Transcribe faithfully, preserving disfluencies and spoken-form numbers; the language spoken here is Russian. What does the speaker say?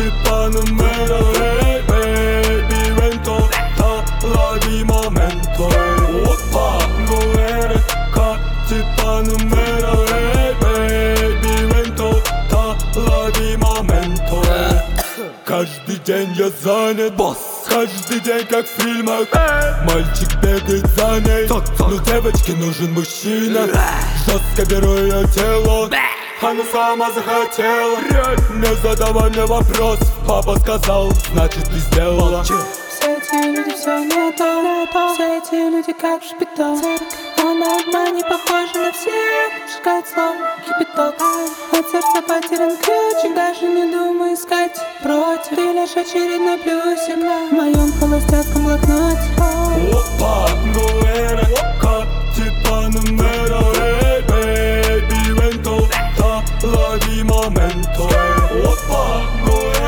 типа número. Эй, baby, vento, та, лови момento. Опа, no eres как типа número. Эй, baby, vento, та, лови момento. Каждый день я занят, босс. Каждый день как в фильмах. Мальчик бегает за ней, но девочке нужен мужчина. Жестко беру ее тело, она сама захотела. Не задавай мне вопрос, папа сказал, значит ты сделала. Все эти люди, все не то. Все эти люди как шпитал. Она одна не похожа на всех. Шагает словно кипяток. От сердца потерян ключик. Даже не думай искать против. Ты лишь очередной плюсик в моем холостяцком блокноте. Опа, ну эра, как типа número. Эй, baby, vento, та, лови момento. Опа, ну